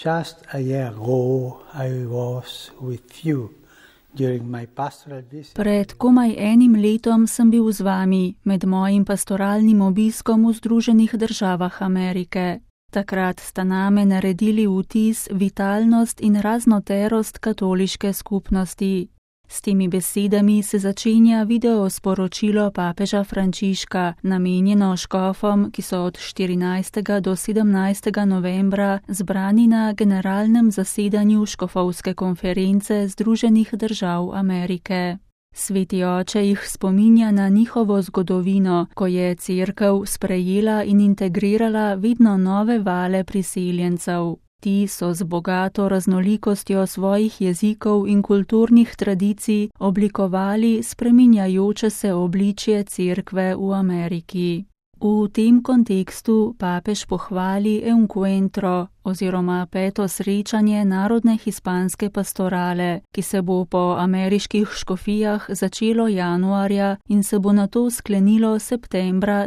Just a year ago, I was with you during my pastoral visit. Pred komaj enim letom sem bil z vami med mojim pastoralnim obiskom v Združenih državah Amerike. Takrat sta name naredili vtis vitalnost in raznoterost katoliške skupnosti. S temi besedami se začenja video sporočilo papeža Frančiška, namenjeno škofom, ki so od 14. do 17. novembra zbrani na generalnem zasedanju škofovske konference Združenih držav Amerike. Sveti oče jih spominja na njihovo zgodovino, ko je cerkev sprejela in integrirala vedno nove vale priseljencev. Ti so z bogato raznolikostjo svojih jezikov in kulturnih tradicij oblikovali spreminjajoče se obličje cerkve v Ameriki. V tem kontekstu papež pohvali Encuentro oziroma 5. srečanje narodne hispanske pastorale, ki se bo po ameriških škofijah začelo januarja in se bo nato sklenilo septembra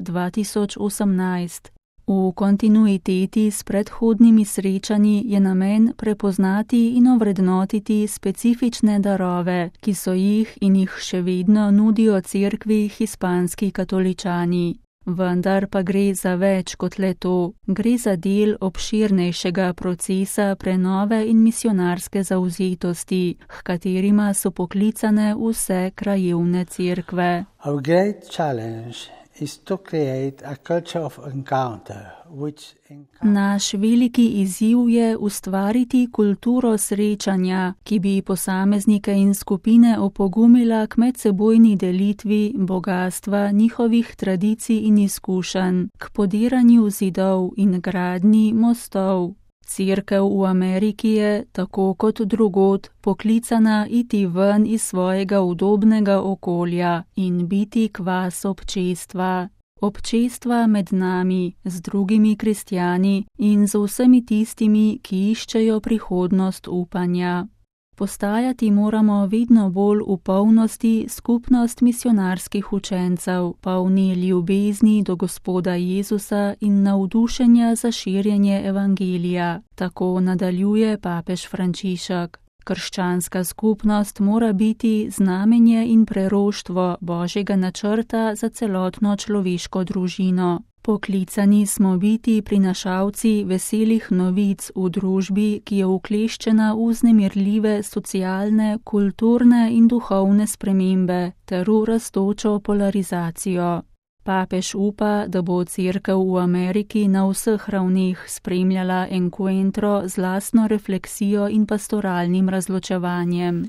2018. V kontinuiteti s predhodnimi srečanji je namen prepoznati in ovrednotiti specifične darove, ki so jih in jih še vedno nudijo cerkvi hispanski katoličani. Vendar pa gre za več kot le to. Gre za del obširnejšega procesa prenove in misionarske zavzetosti, h katerima so poklicane vse krajevne cerkve. Our great challenge is to create a culture of encounter, Naš veliki izziv je ustvariti kulturo srečanja, ki bi posameznike in skupine opogumila k medsebojni delitvi bogastva njihovih tradicij in izkušenj, k podiranju zidov in gradnji mostov. Cerkev v Ameriki je, tako kot drugod, poklicana iti ven iz svojega udobnega okolja in biti kvas občestva. Občestva med nami, z drugimi kristjani in z vsemi tistimi, ki iščejo prihodnost upanja. Postajati moramo vedno bolj v polnosti skupnost misionarskih učencev, polni ljubezni do Gospoda Jezusa in navdušenja za širjenje evangelija, tako nadaljuje papež Frančišek. Krščanska skupnost mora biti znamenje in preroštvo Božjega načrta za celotno človeško družino. Poklicani smo biti prinašalci veselih novic v družbi, ki je ukleščena v vznemirljive socialne, kulturne in duhovne spremembe ter v rastočo polarizacijo. Papež upa, da bo cerkev v Ameriki na vseh ravneh spremljala Encuentro z lastno refleksijo in pastoralnim razločevanjem.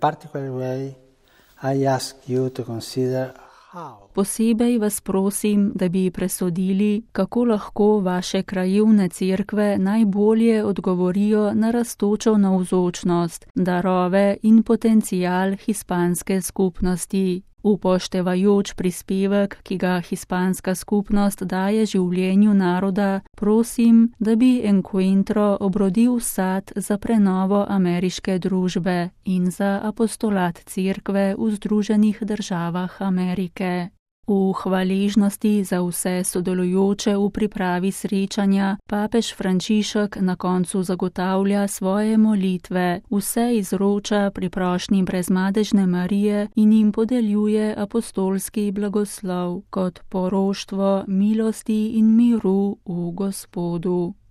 Posebej vas prosim, da bi presodili, kako lahko vaše krajevne cerkve najbolje odgovorijo na rastočo navzočnost, darove in potencial hispanske skupnosti. Upoštevajoč prispevek, ki ga hispanska skupnost daje življenju naroda, prosim, da bi Encuentro obrodil sad za prenovo ameriške družbe in za apostolat cerkve v Združenih državah Amerike. V hvaležnosti za vse sodelujoče v pripravi srečanja papež Frančišek na koncu zagotavlja svoje molitve, vse izroča pri prošnji Brezmadežne Marije in jim podeljuje apostolski blagoslov kot poroštvo milosti in miru v Gospodu.